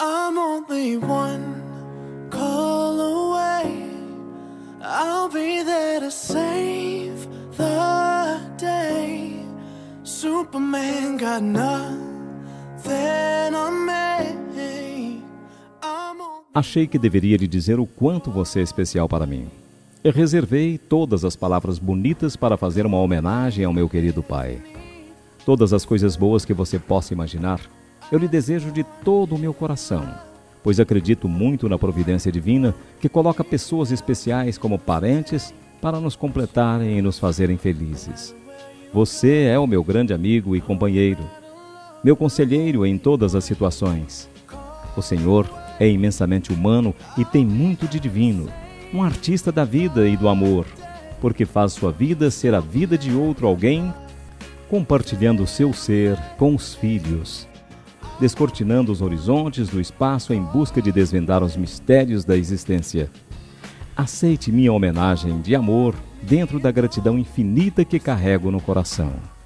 I'm only one call away. I'll be there to save the day. Superman got nothing on me. Achei que deveria lhe dizer o quanto você é especial para mim. Eu reservei todas as palavras bonitas para fazer uma homenagem ao meu querido pai. Todas as coisas boas que você possa imaginar, eu lhe desejo de todo o meu coração, pois acredito muito na providência divina que coloca pessoas especiais como parentes para nos completarem e nos fazerem felizes. Você é o meu grande amigo e companheiro, meu conselheiro em todas as situações. O Senhor é imensamente humano e tem muito de divino, um artista da vida e do amor, porque faz sua vida ser a vida de outro alguém, compartilhando o seu ser com os filhos, descortinando os horizontes do espaço em busca de desvendar os mistérios da existência. Aceite minha homenagem de amor dentro da gratidão infinita que carrego no coração.